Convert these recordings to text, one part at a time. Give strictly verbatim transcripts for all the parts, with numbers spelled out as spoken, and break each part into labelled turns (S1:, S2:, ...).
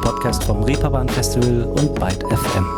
S1: Podcast vom Reeperbahn Festival und Byte F M.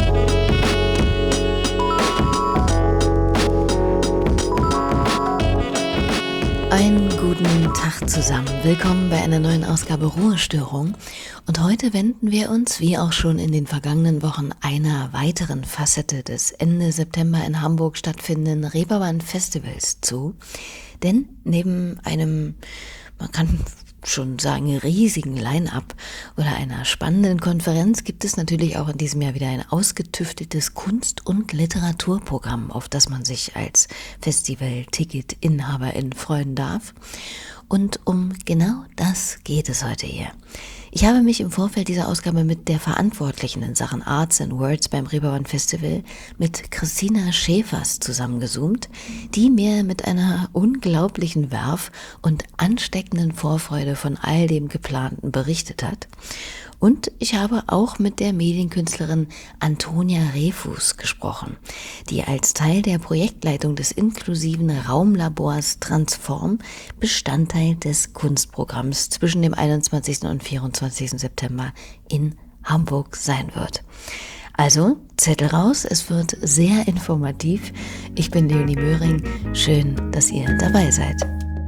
S2: Einen guten Tag zusammen. Willkommen bei einer neuen Ausgabe Ruhestörung. Und heute wenden wir uns, wie auch schon in den vergangenen Wochen, einer weiteren Facette des Ende September in Hamburg stattfindenden Reeperbahn Festivals zu. Denn neben einem, man kann schon sagen, riesigen Line-up oder einer spannenden Konferenz gibt es natürlich auch in diesem Jahr wieder ein ausgetüftetes Kunst- und Literaturprogramm, auf das man sich als Festival-Ticket-Inhaberin freuen darf. Und um genau das geht es heute hier. Ich habe mich im Vorfeld dieser Ausgabe mit der Verantwortlichen in Sachen Arts and Words beim Reeperbahn Festival, mit Christina Schäfers, zusammengezoomt, die mir mit einer unglaublichen Werf und ansteckenden Vorfreude von all dem Geplanten berichtet hat. Und ich habe auch mit der Medienkünstlerin Antonia Refus gesprochen, die als Teil der Projektleitung des inklusiven Raumlabors Transform Bestandteil des Kunstprogramms zwischen dem einundzwanzigsten und vierundzwanzigsten September in Hamburg sein wird. Also, Zettel raus, es wird sehr informativ. Ich bin Leonie Möhring, schön, dass ihr dabei seid.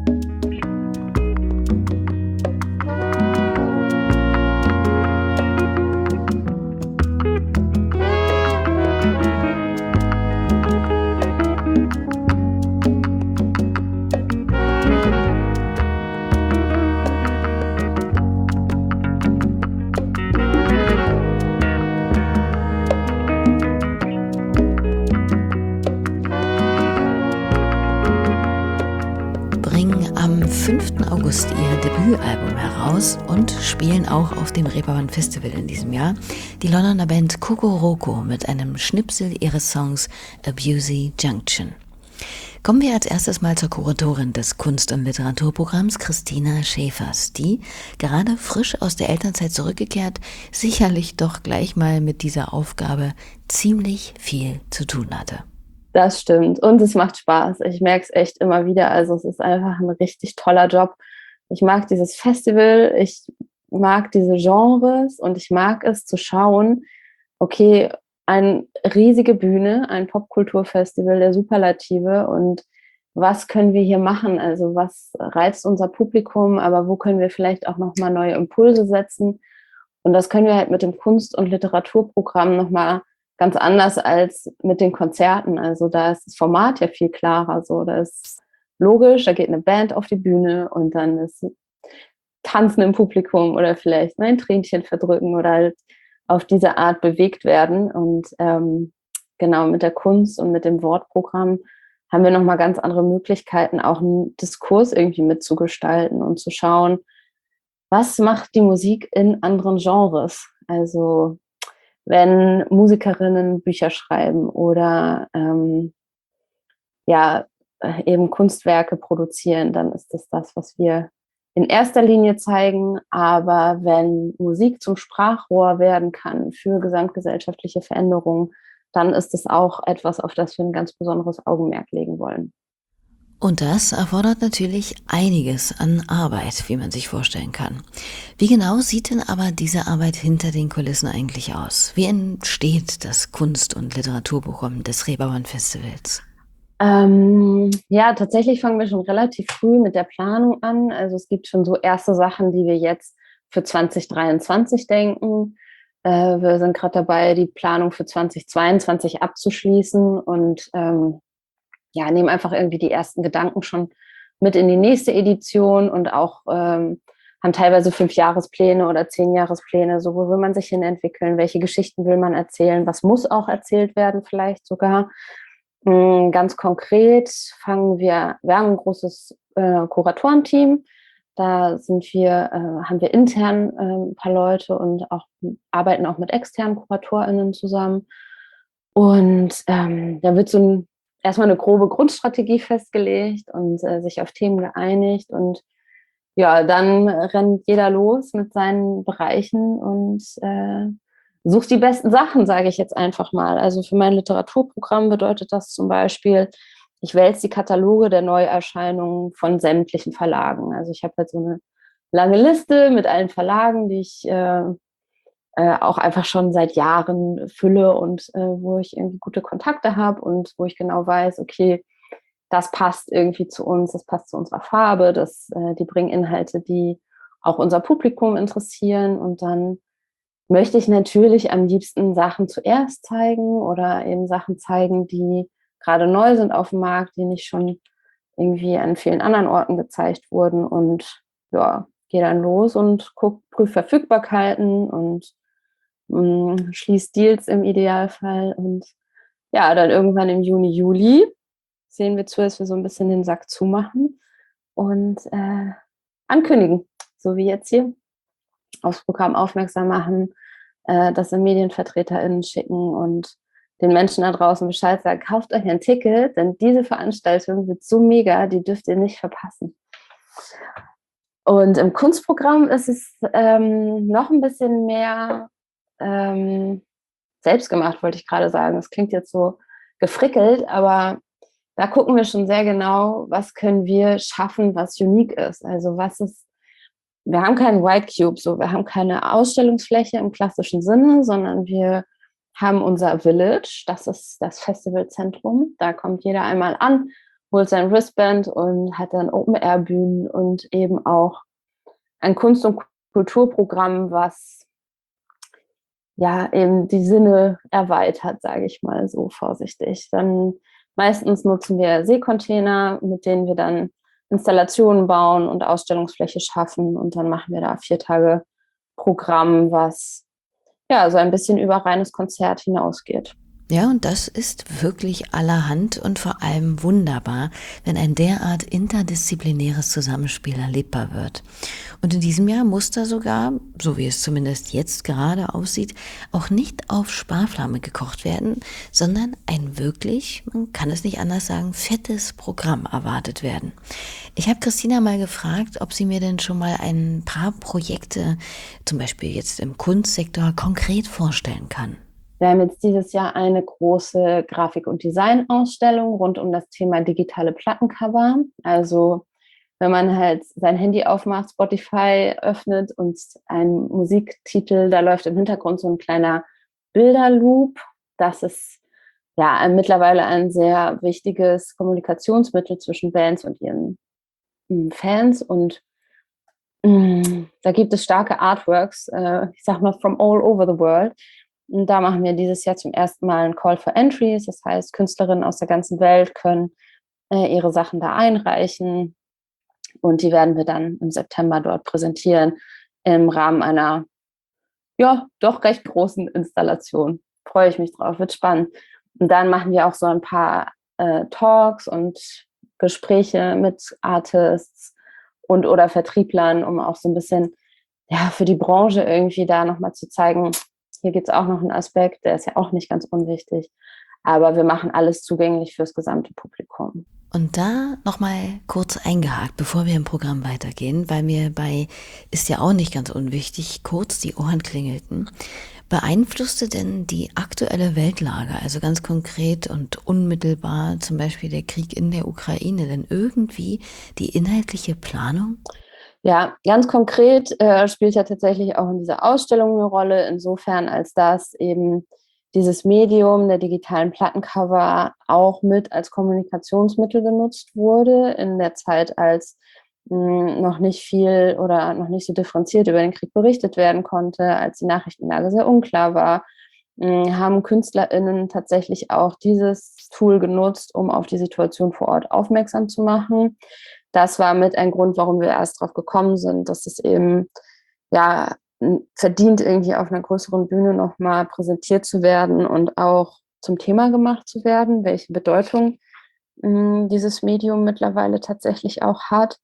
S2: fünften August ihr Debütalbum heraus und spielen auch auf dem Reeperbahn Festival in diesem Jahr die Londoner Band Kokoroko mit einem Schnipsel ihres Songs Abusey Junction. Kommen wir als erstes mal zur Kuratorin des Kunst- und Literaturprogramms, Christina Schäfers, die, gerade frisch aus der Elternzeit zurückgekehrt, sicherlich doch gleich mal mit dieser Aufgabe ziemlich viel zu tun hatte.
S3: Das stimmt. Und es macht Spaß. Ich merke es echt immer wieder. Also es ist einfach ein richtig toller Job. Ich mag dieses Festival, ich mag diese Genres und ich mag es zu schauen, okay, eine riesige Bühne, ein Popkulturfestival der Superlative und was können wir hier machen? Also was reizt unser Publikum, aber wo können wir vielleicht auch nochmal neue Impulse setzen? Und das können wir halt mit dem Kunst- und Literaturprogramm nochmal ganz anders als mit den Konzerten. Also da ist das Format ja viel klarer. So, da ist logisch, da geht eine Band auf die Bühne und dann ist Tanzen im Publikum oder vielleicht ein Tränchen verdrücken oder halt auf diese Art bewegt werden. Und ähm, genau mit der Kunst und mit dem Wortprogramm haben wir nochmal ganz andere Möglichkeiten, auch einen Diskurs irgendwie mitzugestalten und zu schauen, was macht die Musik in anderen Genres? Also wenn Musikerinnen Bücher schreiben oder ähm, ja eben Kunstwerke produzieren, dann ist das das, was wir in erster Linie zeigen. Aber wenn Musik zum Sprachrohr werden kann für gesamtgesellschaftliche Veränderungen, dann ist es auch etwas, auf das wir ein ganz besonderes Augenmerk legen wollen.
S2: Und das erfordert natürlich einiges an Arbeit, wie man sich vorstellen kann. Wie genau sieht denn aber diese Arbeit hinter den Kulissen eigentlich aus? Wie entsteht das Kunst- und Literaturprogramm des Reeperbahn Festivals?
S3: Ähm, ja, tatsächlich fangen wir schon relativ früh mit der Planung an. Also es gibt schon so erste Sachen, die wir jetzt für zwanzig dreiundzwanzig denken. Äh, wir sind gerade dabei, die Planung für zwanzig zweiundzwanzig abzuschließen und ähm, ja, nehmen einfach irgendwie die ersten Gedanken schon mit in die nächste Edition und auch ähm, haben teilweise Fünfjahrespläne oder Zehnjahrespläne, so wo will man sich hin entwickeln, welche Geschichten will man erzählen, was muss auch erzählt werden vielleicht sogar. Ähm, ganz konkret fangen wir, wir haben ein großes äh, Kuratorenteam, da sind wir, äh, haben wir intern äh, ein paar Leute und auch arbeiten auch mit externen KuratorInnen zusammen und ähm, da wird so ein erstmal eine grobe Grundstrategie festgelegt und äh, sich auf Themen geeinigt und ja, dann rennt jeder los mit seinen Bereichen und äh, sucht die besten Sachen, sage ich jetzt einfach mal. Also für mein Literaturprogramm bedeutet das zum Beispiel, ich wälze die Kataloge der Neuerscheinungen von sämtlichen Verlagen. Also ich habe halt so eine lange Liste mit allen Verlagen, die ich äh, äh, auch einfach schon seit Jahren fülle und äh, wo ich irgendwie gute Kontakte habe und wo ich genau weiß, okay, das passt irgendwie zu uns, das passt zu unserer Farbe, das, äh, die bringen Inhalte, die auch unser Publikum interessieren. Und dann möchte ich natürlich am liebsten Sachen zuerst zeigen oder eben Sachen zeigen, die gerade neu sind auf dem Markt, die nicht schon irgendwie an vielen anderen Orten gezeigt wurden. Und ja, gehe dann los und guck, prüfe Verfügbarkeiten und mh, schließe Deals im Idealfall. Und ja, dann irgendwann im Juni, Juli sehen wir zu, dass wir so ein bisschen den Sack zumachen und äh, ankündigen, so wie jetzt hier, aufs Programm aufmerksam machen, äh, das in MedienvertreterInnen schicken und den Menschen da draußen Bescheid sagen, kauft euch ein Ticket, denn diese Veranstaltung wird so mega, die dürft ihr nicht verpassen. Und im Kunstprogramm ist es ähm, noch ein bisschen mehr ähm, selbstgemacht, wollte ich gerade sagen. Das klingt jetzt so gefrickelt, aber da gucken wir schon sehr genau, was können wir schaffen, was unique ist. Also was ist, wir haben keinen White Cube, so wir haben keine Ausstellungsfläche im klassischen Sinne, sondern wir haben unser Village, das ist das Festivalzentrum. Da kommt jeder einmal an, holt sein Wristband und hat dann Open-Air-Bühnen und eben auch ein Kunst- und Kulturprogramm, was ja eben die Sinne erweitert, sage ich mal so vorsichtig. Dann meistens nutzen wir Seekontainer, mit denen wir dann Installationen bauen und Ausstellungsfläche schaffen. Und dann machen wir da vier Tage Programm, was ja so ein bisschen über reines Konzert hinausgeht.
S2: Ja, und das ist wirklich allerhand und vor allem wunderbar, wenn ein derart interdisziplinäres Zusammenspiel erlebbar wird. Und in diesem Jahr muss da sogar, so wie es zumindest jetzt gerade aussieht, auch nicht auf Sparflamme gekocht werden, sondern ein wirklich, man kann es nicht anders sagen, fettes Programm erwartet werden. Ich habe Christina mal gefragt, ob sie mir denn schon mal ein paar Projekte, zum Beispiel jetzt im Kunstsektor, konkret vorstellen kann.
S3: Wir haben jetzt dieses Jahr eine große Grafik- und Designausstellung rund um das Thema digitale Plattencover. Also wenn man halt sein Handy aufmacht, Spotify öffnet und ein Musiktitel, da läuft im Hintergrund so ein kleiner Bilderloop. Das ist ja mittlerweile ein sehr wichtiges Kommunikationsmittel zwischen Bands und ihren Fans. Und mh, da gibt es starke Artworks, äh, ich sag mal, from all over the world. Und da machen wir dieses Jahr zum ersten Mal einen Call for Entries. Das heißt, Künstlerinnen aus der ganzen Welt können äh, ihre Sachen da einreichen. Und die werden wir dann im September dort präsentieren im Rahmen einer, ja, doch recht großen Installation. Freue ich mich drauf, wird spannend. Und dann machen wir auch so ein paar äh, Talks und Gespräche mit Artists und oder Vertrieblern, um auch so ein bisschen ja, für die Branche irgendwie da nochmal zu zeigen, hier gibt es auch noch einen Aspekt, der ist ja auch nicht ganz unwichtig. Aber wir machen alles zugänglich fürs gesamte Publikum.
S2: Und da nochmal kurz eingehakt, bevor wir im Programm weitergehen, weil mir bei, ist ja auch nicht ganz unwichtig, kurz die Ohren klingelten. Beeinflusste denn die aktuelle Weltlage, also ganz konkret und unmittelbar zum Beispiel der Krieg in der Ukraine, denn irgendwie die inhaltliche Planung?
S3: Ja, ganz konkret äh, spielt ja tatsächlich auch in dieser Ausstellung eine Rolle, insofern als dass eben dieses Medium der digitalen Plattencover auch mit als Kommunikationsmittel genutzt wurde in der Zeit, als mh, noch nicht viel oder noch nicht so differenziert über den Krieg berichtet werden konnte, als die Nachrichtenlage sehr unklar war, mh, haben KünstlerInnen tatsächlich auch dieses Tool genutzt, um auf die Situation vor Ort aufmerksam zu machen. Das war mit ein Grund, warum wir erst drauf gekommen sind, dass es eben ja verdient, irgendwie auf einer größeren Bühne nochmal präsentiert zu werden und auch zum Thema gemacht zu werden, welche Bedeutung mh, dieses Medium mittlerweile tatsächlich auch hat.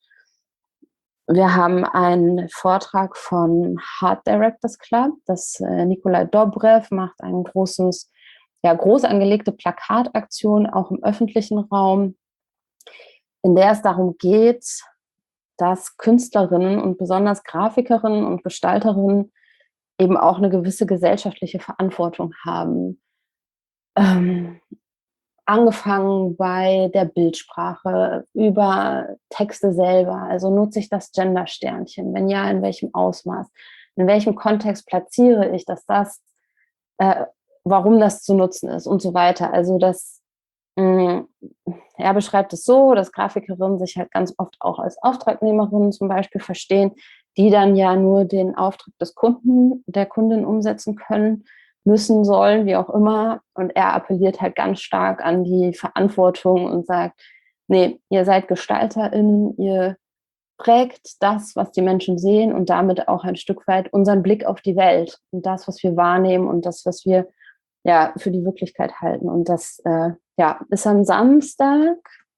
S3: Wir haben einen Vortrag von Art Directors Club, das äh, Nikolai Dobrev macht ein großes, ja, groß angelegte Plakataktion auch im öffentlichen Raum, in der es darum geht, dass Künstlerinnen und besonders Grafikerinnen und Gestalterinnen eben auch eine gewisse gesellschaftliche Verantwortung haben. Ähm, angefangen bei der Bildsprache, über Texte selber. Also nutze ich das Gender-Sternchen? Wenn ja, in welchem Ausmaß? in welchem Kontext platziere ich, dass das, äh, warum das zu nutzen ist und so weiter. Also das, mh, er beschreibt es so, dass Grafikerinnen sich halt ganz oft auch als Auftragnehmerinnen zum Beispiel verstehen, die dann ja nur den Auftrag des Kunden, der Kundin umsetzen können, müssen, sollen, wie auch immer. Und er appelliert halt ganz stark an die Verantwortung und sagt, nee, ihr seid GestalterInnen, ihr prägt das, was die Menschen sehen und damit auch ein Stück weit unseren Blick auf die Welt und das, was wir wahrnehmen und das, was wir ja für die Wirklichkeit halten. Und das äh, ja, ist am Samstag,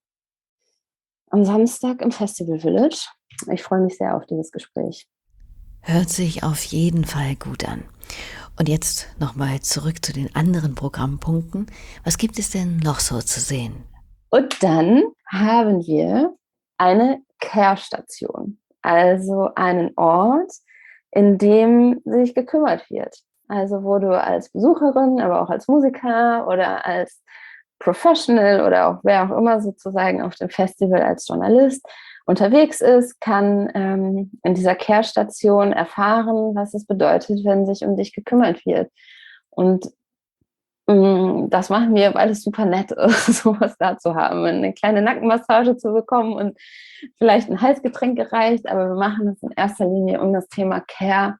S3: am Samstag im Festival Village. Ich freue mich sehr auf dieses Gespräch.
S2: Hört sich auf jeden Fall gut an. Und jetzt nochmal zurück zu den anderen Programmpunkten. Was gibt es denn noch so zu sehen?
S3: Und dann haben wir eine Care-Station, also einen Ort, in dem sich gekümmert wird. Also wo du als Besucherin, aber auch als Musiker oder als Professional oder auch wer auch immer sozusagen auf dem Festival als Journalist unterwegs ist, kann ähm, in dieser Care-Station erfahren, was es bedeutet, wenn sich um dich gekümmert wird. Und mh, das machen wir, weil es super nett ist, sowas da zu haben, eine kleine Nackenmassage zu bekommen und vielleicht ein Heißgetränk gereicht, aber wir machen das in erster Linie, um das Thema Care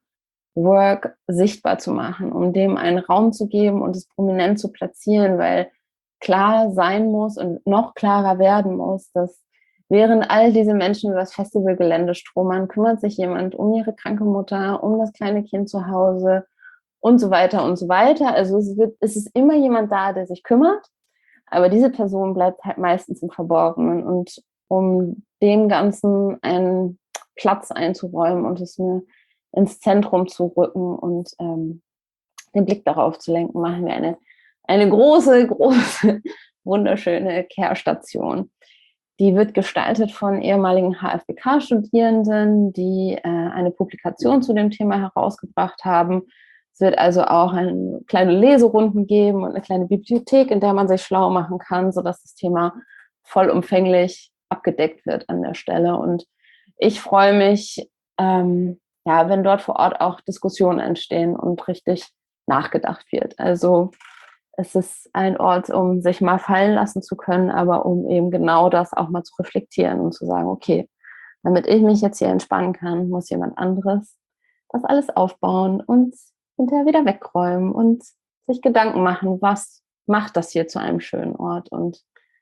S3: Work sichtbar zu machen, um dem einen Raum zu geben und es prominent zu platzieren, weil klar sein muss und noch klarer werden muss, dass während all diese Menschen über das Festivalgelände stromern, kümmert sich jemand um ihre kranke Mutter, um das kleine Kind zu Hause und so weiter und so weiter. Also es, wird, es ist immer jemand da, der sich kümmert, aber diese Person bleibt halt meistens im Verborgenen. Und um dem Ganzen einen Platz einzuräumen und es mir ins Zentrum zu rücken und ähm, den Blick darauf zu lenken, machen wir eine, eine große, große, wunderschöne Care-Station. Die wird gestaltet von ehemaligen H F B K-Studierenden, die äh, eine Publikation zu dem Thema herausgebracht haben. Es wird also auch eine kleine Leserunden geben und eine kleine Bibliothek, in der man sich schlau machen kann, sodass das Thema vollumfänglich abgedeckt wird an der Stelle. Und ich freue mich, ähm, ja, wenn dort vor Ort auch Diskussionen entstehen und richtig nachgedacht wird. Also es ist ein Ort, um sich mal fallen lassen zu können, aber um eben genau das auch mal zu reflektieren und zu sagen, okay, damit ich mich jetzt hier entspannen kann, muss jemand anderes das alles aufbauen und hinterher wieder wegräumen und sich Gedanken machen, was macht das hier zu einem schönen Ort. Und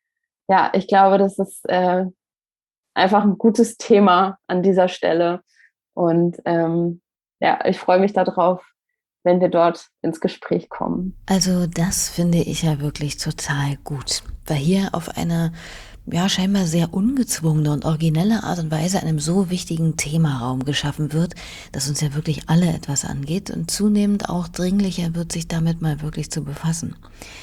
S3: ja, ich glaube, das ist äh, einfach ein gutes Thema an dieser Stelle. Und ähm, ja, ich freue mich darauf, wenn wir dort ins Gespräch kommen.
S2: Also das finde ich ja wirklich total gut, weil hier auf eine ja scheinbar sehr ungezwungene und originelle Art und Weise einem so wichtigen Thema Raum geschaffen wird, das uns ja wirklich alle etwas angeht und zunehmend auch dringlicher wird, sich damit mal wirklich zu befassen.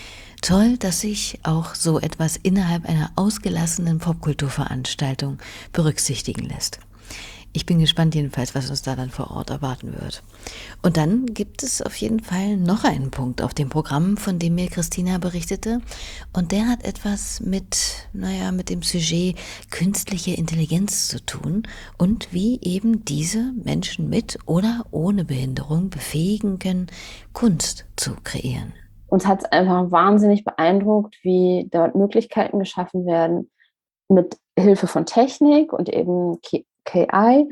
S2: Toll, dass sich auch so etwas innerhalb einer ausgelassenen Popkulturveranstaltung berücksichtigen lässt. Ich bin gespannt jedenfalls, was uns da dann vor Ort erwarten wird. Und dann gibt es auf jeden Fall noch einen Punkt auf dem Programm, von dem mir Christina berichtete. Und der hat etwas mit, naja, mit dem Sujet künstliche Intelligenz zu tun und wie eben diese Menschen mit oder ohne Behinderung befähigen können, Kunst zu kreieren.
S3: Uns hat es einfach wahnsinnig beeindruckt, wie dort Möglichkeiten geschaffen werden, mit Hilfe von Technik und eben K I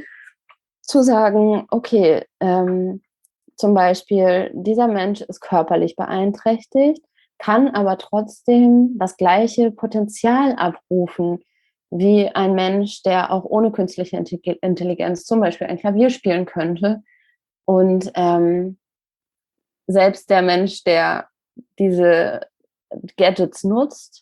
S3: zu sagen, okay, ähm, zum Beispiel, dieser Mensch ist körperlich beeinträchtigt, kann aber trotzdem das gleiche Potenzial abrufen wie ein Mensch, der auch ohne künstliche Intelligenz zum Beispiel ein Klavier spielen könnte. Und ähm, selbst der Mensch, der diese Gadgets nutzt,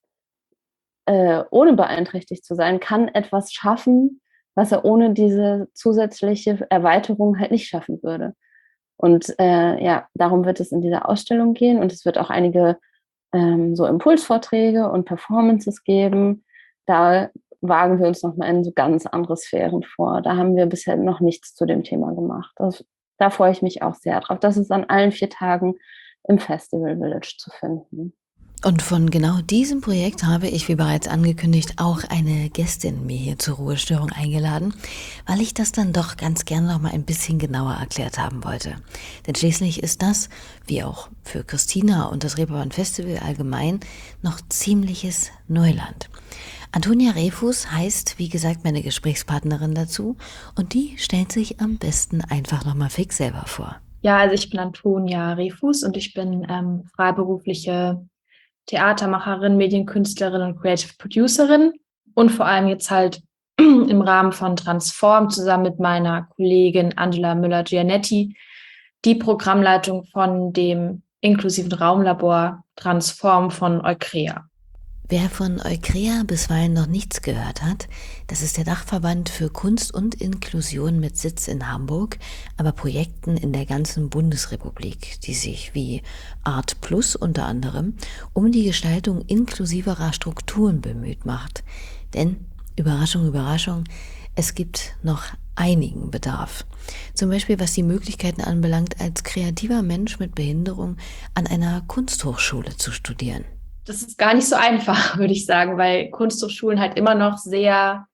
S3: äh, ohne beeinträchtigt zu sein, kann etwas schaffen, was er ohne diese zusätzliche Erweiterung halt nicht schaffen würde. Und äh, ja, darum wird es in dieser Ausstellung gehen und es wird auch einige ähm, so Impulsvorträge und Performances geben. Da wagen wir uns nochmal in so ganz andere Sphären vor. Da haben wir bisher noch nichts zu dem Thema gemacht. Das, da freue ich mich auch sehr drauf. Das ist an allen vier Tagen im Festival Village zu finden.
S2: Und von genau diesem Projekt habe ich, wie bereits angekündigt, auch eine Gästin mir hier zur Ruhestörung eingeladen, weil ich das dann doch ganz gerne noch mal ein bisschen genauer erklärt haben wollte. Denn schließlich ist das, wie auch für Christina und das Reeperbahn Festival allgemein, noch ziemliches Neuland. Antonia Refus heißt, wie gesagt, meine Gesprächspartnerin dazu, und die stellt sich am besten einfach noch mal fix selber vor.
S4: Ja, also ich bin Antonia Refus und ich bin ähm, freiberufliche Theatermacherin, Medienkünstlerin und Creative Producerin und vor allem jetzt halt im Rahmen von Transform zusammen mit meiner Kollegin Angela Müller-Gianetti die Programmleitung von dem inklusiven Raumlabor Transform von Eukrea.
S2: Wer von Eukrea bisweilen noch nichts gehört hat, das ist der Dachverband für Kunst und Inklusion mit Sitz in Hamburg, aber Projekten in der ganzen Bundesrepublik, die sich wie Art Plus unter anderem um die Gestaltung inklusiverer Strukturen bemüht macht. Denn, Überraschung, Überraschung, es gibt noch einigen Bedarf. Zum Beispiel was die Möglichkeiten anbelangt, als kreativer Mensch mit Behinderung an einer Kunsthochschule zu studieren.
S4: Das ist gar nicht so einfach, würde ich sagen, weil Kunsthochschulen halt immer noch sehr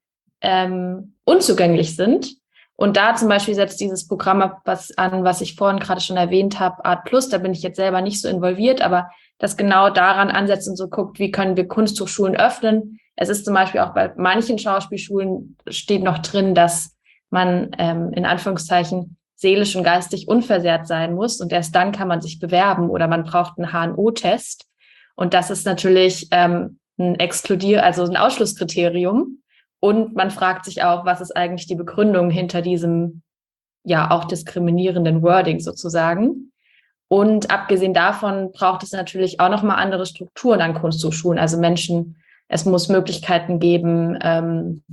S4: ähm, unzugänglich sind. Und da zum Beispiel setzt dieses Programm ab, was an, was ich vorhin gerade schon erwähnt habe, Art Plus, da bin ich jetzt selber nicht so involviert, aber das genau daran ansetzt und so guckt, wie können wir Kunsthochschulen öffnen. Es ist zum Beispiel auch bei manchen Schauspielschulen steht noch drin, dass man ähm, in Anführungszeichen seelisch und geistig unversehrt sein muss und erst dann kann man sich bewerben oder man braucht einen H N O-Test. Und das ist natürlich ähm, ein Exkludier, also ein Ausschlusskriterium. Und man fragt sich auch, was ist eigentlich die Begründung hinter diesem ja auch diskriminierenden Wording sozusagen. Und abgesehen davon braucht es natürlich auch nochmal andere Strukturen an Kunsthochschulen. Also Menschen, es muss Möglichkeiten geben, ähm,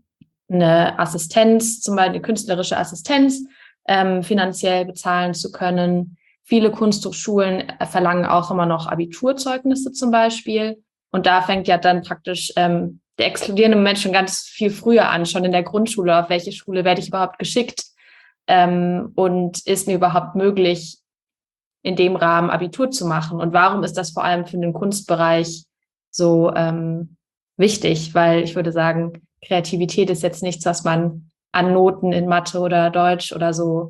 S4: eine Assistenz, zum Beispiel eine künstlerische Assistenz, ähm, finanziell bezahlen zu können. Viele Kunsthochschulen verlangen auch immer noch Abiturzeugnisse zum Beispiel. Und da fängt ja dann praktisch ähm, der exkludierende Moment schon ganz viel früher an, schon in der Grundschule. Auf welche Schule werde ich überhaupt geschickt? Ähm, und ist mir überhaupt möglich, in dem Rahmen Abitur zu machen? Und warum ist das vor allem für den Kunstbereich so ähm, wichtig? Weil ich würde sagen, Kreativität ist jetzt nichts, was man an Noten in Mathe oder Deutsch oder so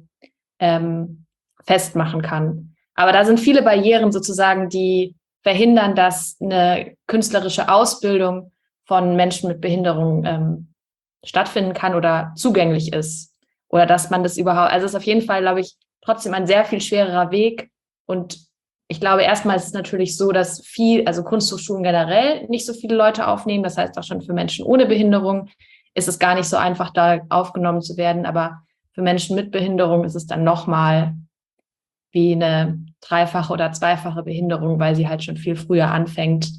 S4: ähm, festmachen kann. Aber da sind viele Barrieren sozusagen, die verhindern, dass eine künstlerische Ausbildung von Menschen mit Behinderung ähm, stattfinden kann oder zugänglich ist. Oder dass man das überhaupt, also es ist auf jeden Fall, glaube ich, trotzdem ein sehr viel schwererer Weg. Und ich glaube, erstmal ist es natürlich so, dass viel, also Kunsthochschulen generell nicht so viele Leute aufnehmen. Das heißt, auch schon für Menschen ohne Behinderung ist es gar nicht so einfach, da aufgenommen zu werden. Aber für Menschen mit Behinderung ist es dann nochmal wie eine dreifache oder zweifache Behinderung, weil sie halt schon viel früher anfängt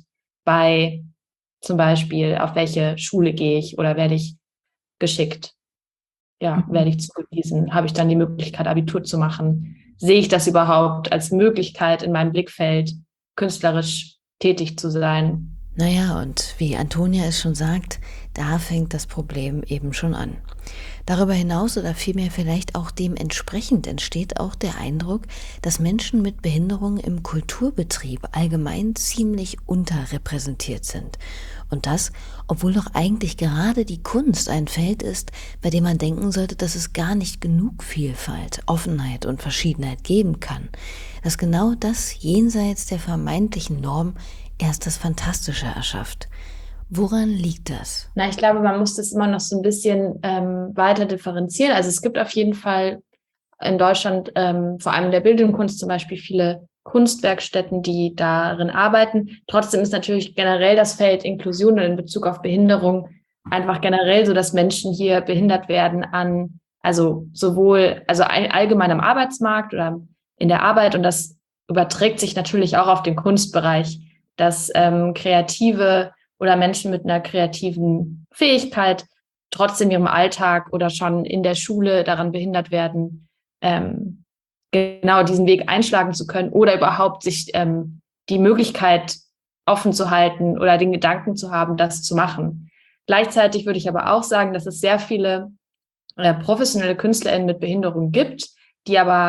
S4: bei zum Beispiel, auf welche Schule gehe ich oder werde ich geschickt? Ja, mhm. werde ich zugewiesen? Habe ich dann die Möglichkeit, Abitur zu machen? Sehe ich das überhaupt als Möglichkeit in meinem Blickfeld, künstlerisch tätig zu sein?
S2: Naja, und wie Antonia es schon sagt, da fängt das Problem eben schon an. Darüber hinaus oder vielmehr vielleicht auch dementsprechend entsteht auch der Eindruck, dass Menschen mit Behinderung im Kulturbetrieb allgemein ziemlich unterrepräsentiert sind. Und das, obwohl doch eigentlich gerade die Kunst ein Feld ist, bei dem man denken sollte, dass es gar nicht genug Vielfalt, Offenheit und Verschiedenheit geben kann. Dass genau das jenseits der vermeintlichen Norm erst das Fantastische erschafft. Woran liegt das?
S4: Na, ich glaube, man muss das immer noch so ein bisschen ähm, weiter differenzieren. Also es gibt auf jeden Fall in Deutschland, ähm, vor allem in der bildenden Kunst zum Beispiel, viele Kunstwerkstätten, die darin arbeiten. Trotzdem ist natürlich generell das Feld Inklusion in Bezug auf Behinderung einfach generell so, dass Menschen hier behindert werden an, also sowohl, also allgemein am Arbeitsmarkt oder in der Arbeit. Und das überträgt sich natürlich auch auf den Kunstbereich, dass ähm, Kreative oder Menschen mit einer kreativen Fähigkeit trotzdem ihrem Alltag oder schon in der Schule daran behindert werden, ähm, genau diesen Weg einschlagen zu können oder überhaupt sich ähm, die Möglichkeit offen zu halten oder den Gedanken zu haben, das zu machen. Gleichzeitig würde ich aber auch sagen, dass es sehr viele äh, professionelle KünstlerInnen mit Behinderung gibt, die aber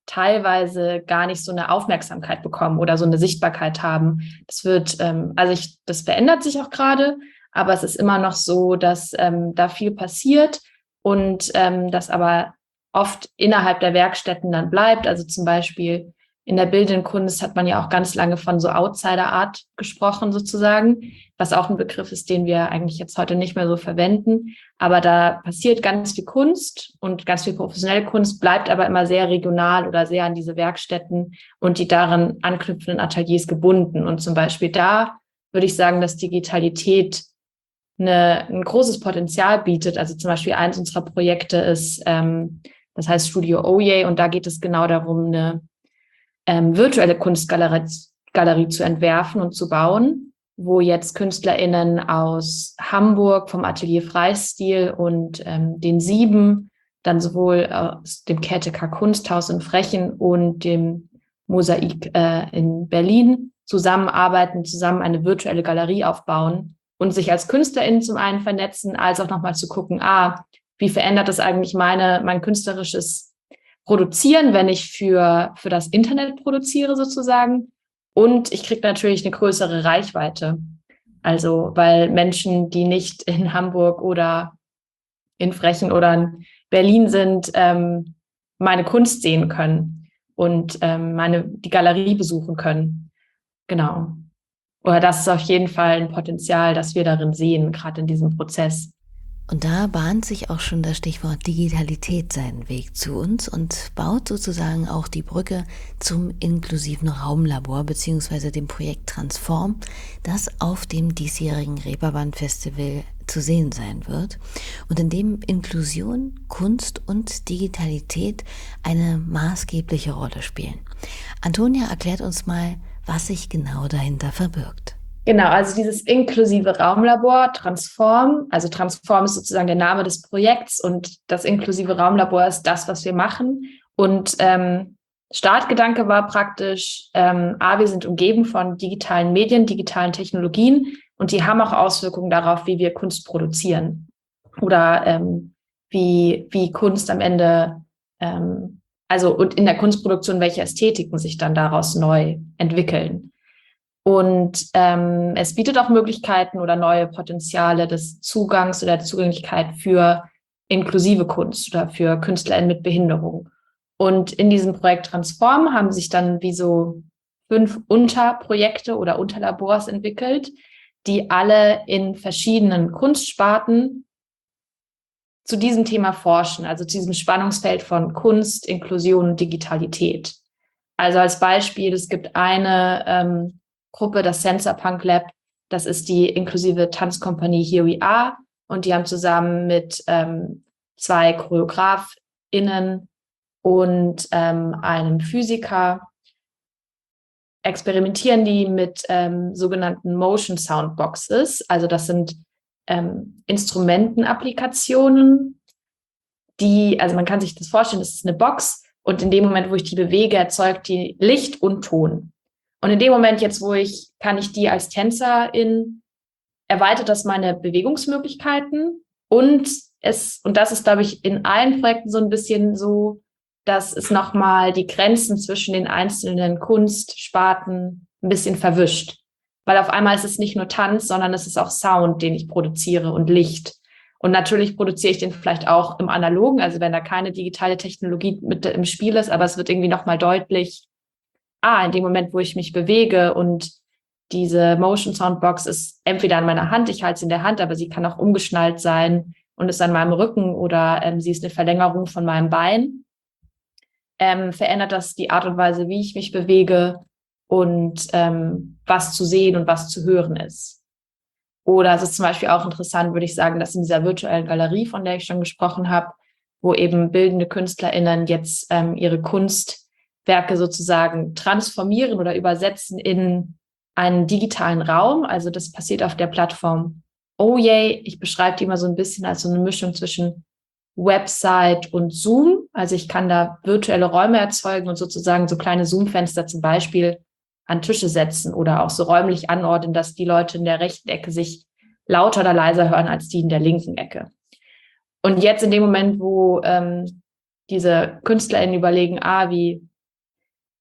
S4: teilweise gar nicht so eine Aufmerksamkeit bekommen oder so eine Sichtbarkeit haben. Das wird, ähm, also ich, das verändert sich auch gerade, aber es ist immer noch so, dass ähm, da viel passiert und ähm, das aber oft innerhalb der Werkstätten dann bleibt. Also zum Beispiel in der bildenden Kunst hat man ja auch ganz lange von so Outsider-Art gesprochen sozusagen, was auch ein Begriff ist, den wir eigentlich jetzt heute nicht mehr so verwenden. Aber da passiert ganz viel Kunst und ganz viel professionelle Kunst, bleibt aber immer sehr regional oder sehr an diese Werkstätten und die daran anknüpfenden Ateliers gebunden. Und zum Beispiel da würde ich sagen, dass Digitalität eine, ein großes Potenzial bietet. Also zum Beispiel eins unserer Projekte ist, ähm, das heißt Studio Oye, und da geht es genau darum, eine ähm, virtuelle Kunstgalerie Galerie zu entwerfen und zu bauen, wo jetzt KünstlerInnen aus Hamburg vom Atelier Freistil und ähm, den Sieben, dann sowohl aus dem K T K Kunsthaus in Frechen und dem Mosaik äh, in Berlin zusammenarbeiten, zusammen eine virtuelle Galerie aufbauen und sich als KünstlerInnen zum einen vernetzen, als auch nochmal zu gucken, ah, wie verändert das eigentlich meine, mein künstlerisches Produzieren, wenn ich für, für das Internet produziere sozusagen. Und ich kriege natürlich eine größere Reichweite. Also, weil Menschen, die nicht in Hamburg oder in Frechen oder in Berlin sind, ähm, meine Kunst sehen können und ähm, meine, die Galerie besuchen können. Genau. Oder das ist auf jeden Fall ein Potenzial, das wir darin sehen, gerade in diesem Prozess.
S2: Und da bahnt sich auch schon das Stichwort Digitalität seinen Weg zu uns und baut sozusagen auch die Brücke zum inklusiven Raumlabor bzw. dem Projekt Transform, das auf dem diesjährigen Reeperbahn Festival zu sehen sein wird und in dem Inklusion, Kunst und Digitalität eine maßgebliche Rolle spielen. Antonia erklärt uns mal, was sich genau dahinter verbirgt.
S4: Genau, also dieses inklusive Raumlabor, Transform, also Transform ist sozusagen der Name des Projekts und das inklusive Raumlabor ist das, was wir machen. Und ähm, Startgedanke war praktisch, ähm, ah, wir sind umgeben von digitalen Medien, digitalen Technologien und die haben auch Auswirkungen darauf, wie wir Kunst produzieren oder ähm, wie, wie Kunst am Ende, ähm, also und in der Kunstproduktion, welche Ästhetiken sich dann daraus neu entwickeln. Und ähm, es bietet auch Möglichkeiten oder neue Potenziale des Zugangs oder der Zugänglichkeit für inklusive Kunst oder für KünstlerInnen mit Behinderung. Und in diesem Projekt Transform haben sich dann wie so fünf Unterprojekte oder Unterlabors entwickelt, die alle in verschiedenen Kunstsparten zu diesem Thema forschen, also zu diesem Spannungsfeld von Kunst, Inklusion und Digitalität. Also als Beispiel, es gibt eine ähm, Gruppe, das Sensor Punk Lab, das ist die inklusive Tanzkompanie Here We Are und die haben zusammen mit ähm, zwei ChoreografInnen und ähm, einem Physiker experimentieren die mit ähm, sogenannten Motion Sound Boxes. Also das sind ähm, Instrumentenapplikationen, die, also man kann sich das vorstellen, das ist eine Box und in dem Moment, wo ich die bewege, erzeugt die Licht und Ton. Und in dem Moment jetzt, wo ich, kann ich die als Tänzerin, erweitert das meine Bewegungsmöglichkeiten und es, und das ist, glaube ich, in allen Projekten so ein bisschen so, dass es nochmal die Grenzen zwischen den einzelnen Kunstsparten ein bisschen verwischt. Weil auf einmal ist es nicht nur Tanz, sondern es ist auch Sound, den ich produziere und Licht. Und natürlich produziere ich den vielleicht auch im Analogen, also wenn da keine digitale Technologie mit im Spiel ist, aber es wird irgendwie nochmal deutlich, ah, in dem Moment, wo ich mich bewege und diese Motion Soundbox ist entweder an meiner Hand, ich halte sie in der Hand, aber sie kann auch umgeschnallt sein und ist an meinem Rücken oder ähm, sie ist eine Verlängerung von meinem Bein. Ähm, verändert das die Art und Weise, wie ich mich bewege und ähm, was zu sehen und was zu hören ist. Oder es ist zum Beispiel auch interessant, würde ich sagen, dass in dieser virtuellen Galerie, von der ich schon gesprochen habe, wo eben bildende KünstlerInnen jetzt ähm, ihre Kunstwerke sozusagen transformieren oder übersetzen in einen digitalen Raum. Also das passiert auf der Plattform Oye. Ich beschreibe die immer so ein bisschen als so eine Mischung zwischen Website und Zoom. Also ich kann da virtuelle Räume erzeugen und sozusagen so kleine Zoom-Fenster zum Beispiel an Tische setzen oder auch so räumlich anordnen, dass die Leute in der rechten Ecke sich lauter oder leiser hören als die in der linken Ecke. Und jetzt in dem Moment, wo ähm, diese KünstlerInnen überlegen, ah, wie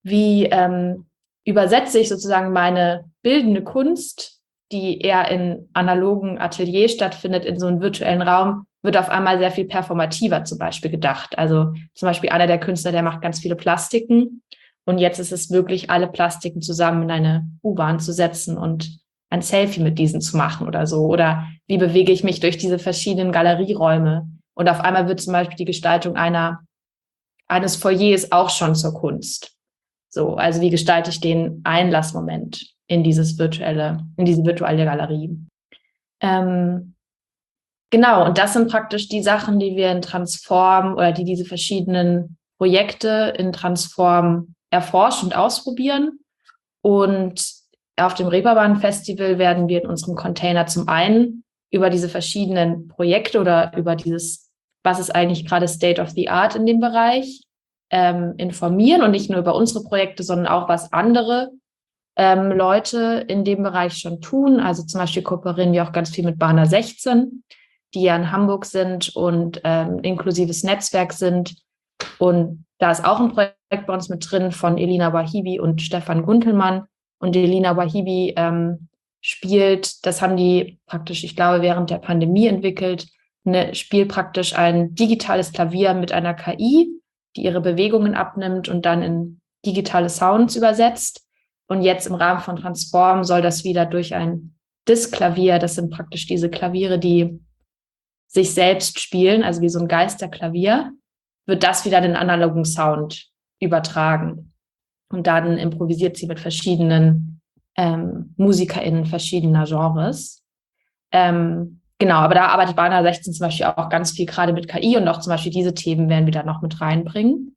S4: wie ähm, übersetze ich sozusagen meine bildende Kunst, die eher in analogen Ateliers stattfindet, in so einen virtuellen Raum, wird auf einmal sehr viel performativer zum Beispiel gedacht. Also zum Beispiel einer der Künstler, der macht ganz viele Plastiken und jetzt ist es möglich, alle Plastiken zusammen in eine U-Bahn zu setzen und ein Selfie mit diesen zu machen oder so. Oder wie bewege ich mich durch diese verschiedenen Galerieräume? Und auf einmal wird zum Beispiel die Gestaltung einer, eines Foyers auch schon zur Kunst. So, also wie gestalte ich den Einlassmoment in dieses virtuelle, in diese virtuelle Galerie? Ähm, genau, und das sind praktisch die Sachen, die wir in Transform oder die diese verschiedenen Projekte in Transform erforschen und ausprobieren. Und auf dem Reeperbahn-Festival werden wir in unserem Container zum einen über diese verschiedenen Projekte oder über dieses, was ist eigentlich gerade State of the Art in dem Bereich, ähm, informieren und nicht nur über unsere Projekte, sondern auch, was andere ähm, Leute in dem Bereich schon tun. Also zum Beispiel kooperieren wir auch ganz viel mit Bana sechzehn, die ja in Hamburg sind und ähm, inklusives Netzwerk sind. Und da ist auch ein Projekt bei uns mit drin von Elina Wahibi und Stefan Guntelmann. Und Elina Wahibi ähm, spielt, das haben die praktisch, ich glaube, während der Pandemie entwickelt, eine, spielt praktisch ein digitales Klavier mit einer K I, die ihre Bewegungen abnimmt und dann in digitale Sounds übersetzt. Und jetzt im Rahmen von Transform soll das wieder durch ein Disk-Klavier, das sind praktisch diese Klaviere, die sich selbst spielen, also wie so ein Geisterklavier, wird das wieder den analogen Sound übertragen. Und dann improvisiert sie mit verschiedenen ähm, MusikerInnen verschiedener Genres. Ähm, genau, aber da arbeitet Bana sechzehn zum Beispiel auch ganz viel gerade mit K I und auch zum Beispiel diese Themen werden wir da noch mit reinbringen.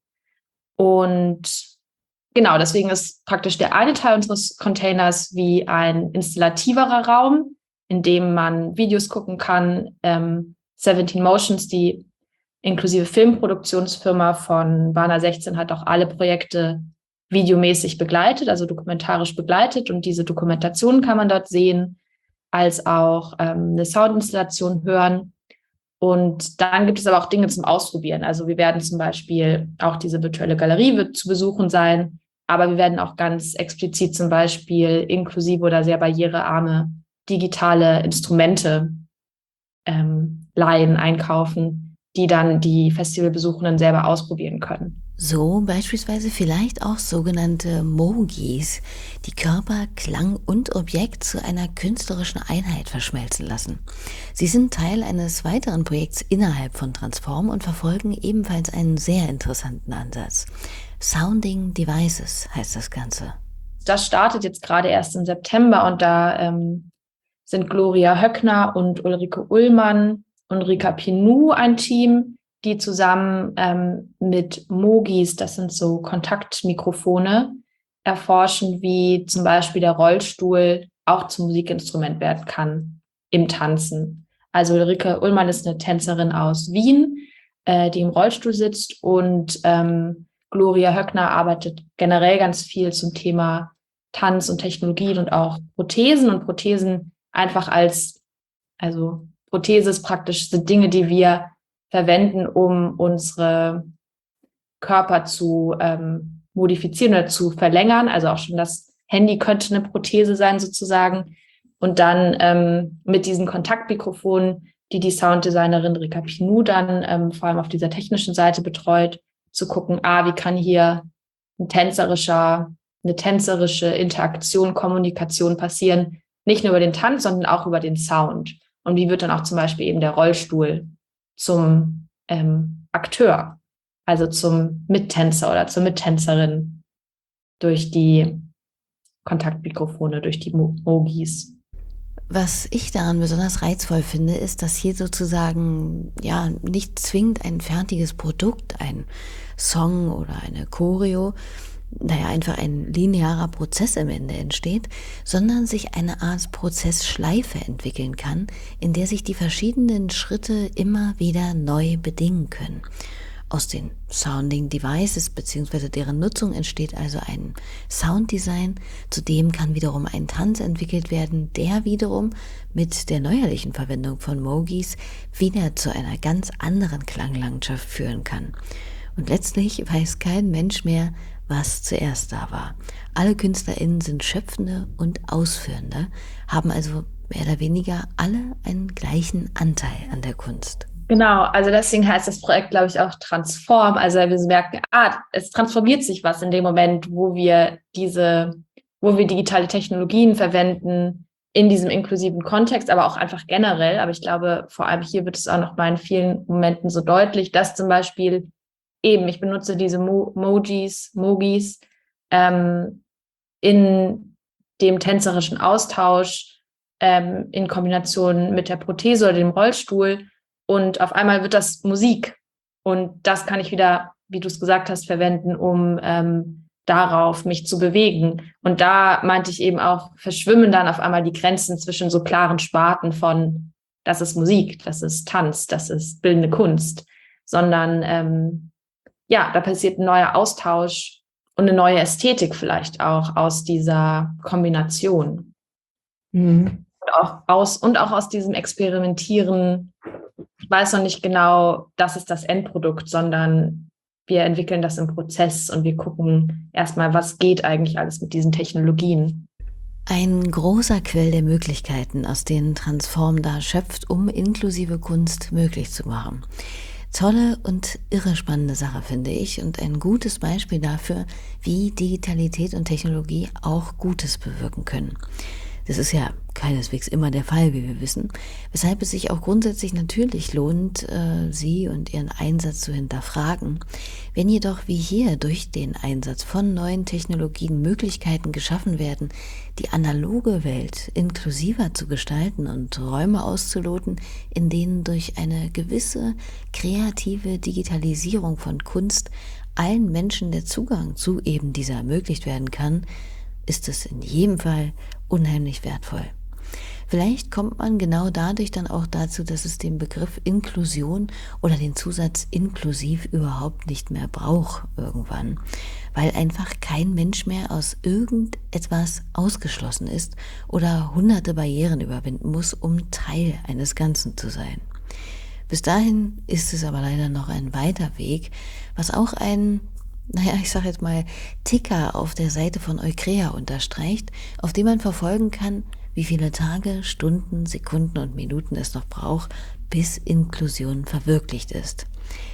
S4: Und genau, deswegen ist praktisch der eine Teil unseres Containers wie ein installativerer Raum, in dem man Videos gucken kann. Ähm, seventeen Motions, die inklusive Filmproduktionsfirma von Bana sechzehn, hat auch alle Projekte videomäßig begleitet, also dokumentarisch begleitet. Und diese Dokumentation kann man dort sehen, als auch ähm, eine Soundinstallation hören. Und dann gibt es aber auch Dinge zum Ausprobieren. Also wir werden zum Beispiel, auch diese virtuelle Galerie wird zu besuchen sein, aber wir werden auch ganz explizit zum Beispiel inklusive oder sehr barrierearme digitale Instrumente ähm, leihen, einkaufen, die dann die Festivalbesuchenden selber ausprobieren können.
S2: So beispielsweise vielleicht auch sogenannte Mogis, die Körper, Klang und Objekt zu einer künstlerischen Einheit verschmelzen lassen. Sie sind Teil eines weiteren Projekts innerhalb von Transform und verfolgen ebenfalls einen sehr interessanten Ansatz. Sounding Devices heißt das Ganze.
S4: Das startet jetzt gerade erst im September und da ähm, sind Gloria Höckner und Ulrike Ullmann und Rika Pinou ein Team, die zusammen ähm, mit Mogis, das sind so Kontaktmikrofone, erforschen, wie zum Beispiel der Rollstuhl auch zum Musikinstrument werden kann im Tanzen. Also Ulrike Ullmann ist eine Tänzerin aus Wien, äh, die im Rollstuhl sitzt und ähm, Gloria Höckner arbeitet generell ganz viel zum Thema Tanz und Technologien und auch Prothesen und Prothesen einfach als, also Prothese ist praktisch sind Dinge, die wir verwenden, um unsere Körper zu ähm, modifizieren oder zu verlängern. Also auch schon das Handy könnte eine Prothese sein sozusagen. Und dann ähm, mit diesen Kontaktmikrofonen, die die Sounddesignerin Rika Pinou dann ähm, vor allem auf dieser technischen Seite betreut, zu gucken, ah, wie kann hier ein tänzerischer, eine tänzerische Interaktion, Kommunikation passieren, nicht nur über den Tanz, sondern auch über den Sound. Und wie wird dann auch zum Beispiel eben der Rollstuhl zum ähm, Akteur, also zum Mittänzer oder zur Mittänzerin durch die Kontaktmikrofone, durch die Mogis.
S2: Was ich daran besonders reizvoll finde, ist, dass hier sozusagen ja nicht zwingend ein fertiges Produkt, ein Song oder eine Choreo, naja, einfach ein linearer Prozess am Ende entsteht, sondern sich eine Art Prozessschleife entwickeln kann, in der sich die verschiedenen Schritte immer wieder neu bedingen können. Aus den Sounding Devices bzw. deren Nutzung entsteht also ein Sounddesign, zudem kann wiederum ein Tanz entwickelt werden, der wiederum mit der neuerlichen Verwendung von Mogis wieder zu einer ganz anderen Klanglandschaft führen kann. Und letztlich weiß kein Mensch mehr, was zuerst da war. Alle KünstlerInnen sind Schöpfende und Ausführende, haben also mehr oder weniger alle einen gleichen Anteil an der Kunst.
S4: Genau, also deswegen heißt das Projekt, glaube ich, auch Transform. Also wir merken, ah, es transformiert sich was in dem Moment, wo wir diese, wo wir digitale Technologien verwenden in diesem inklusiven Kontext, aber auch einfach generell. Aber ich glaube, vor allem hier wird es auch noch mal in vielen Momenten so deutlich, dass zum Beispiel eben, ich benutze diese Mo- Mojis, Mogis ähm, in dem tänzerischen Austausch, ähm, in Kombination mit der Prothese oder dem Rollstuhl. Und auf einmal wird das Musik. Und das kann ich wieder, wie du es gesagt hast, verwenden, um ähm, darauf mich zu bewegen. Und da meinte ich eben auch, verschwimmen dann auf einmal die Grenzen zwischen so klaren Sparten von, das ist Musik, das ist Tanz, das ist bildende Kunst, sondern ähm, ja, da passiert ein neuer Austausch und eine neue Ästhetik vielleicht auch aus dieser Kombination.
S2: Mhm.
S4: Und auch aus, und auch aus diesem Experimentieren. Ich weiß noch nicht genau, das ist das Endprodukt, sondern wir entwickeln das im Prozess und wir gucken erstmal, was geht eigentlich alles mit diesen Technologien.
S2: Ein großer Quell der Möglichkeiten, aus denen Transform da schöpft, um inklusive Kunst möglich zu machen. Tolle und irre spannende Sache, finde ich, und ein gutes Beispiel dafür, wie Digitalität und Technologie auch Gutes bewirken können. Das ist ja keineswegs immer der Fall, wie wir wissen, weshalb es sich auch grundsätzlich natürlich lohnt, äh, Sie und Ihren Einsatz zu hinterfragen. Wenn jedoch wie hier durch den Einsatz von neuen Technologien Möglichkeiten geschaffen werden, die analoge Welt inklusiver zu gestalten und Räume auszuloten, in denen durch eine gewisse kreative Digitalisierung von Kunst allen Menschen der Zugang zu eben dieser ermöglicht werden kann, ist es in jedem Fall unheimlich wertvoll. Vielleicht kommt man genau dadurch dann auch dazu, dass es den Begriff Inklusion oder den Zusatz inklusiv überhaupt nicht mehr braucht irgendwann, weil einfach kein Mensch mehr aus irgendetwas ausgeschlossen ist oder hunderte Barrieren überwinden muss, um Teil eines Ganzen zu sein. Bis dahin ist es aber leider noch ein weiter Weg, was auch ein naja, ich sage jetzt mal, Ticker auf der Seite von Eukrea unterstreicht, auf dem man verfolgen kann, wie viele Tage, Stunden, Sekunden und Minuten es noch braucht, bis Inklusion verwirklicht ist.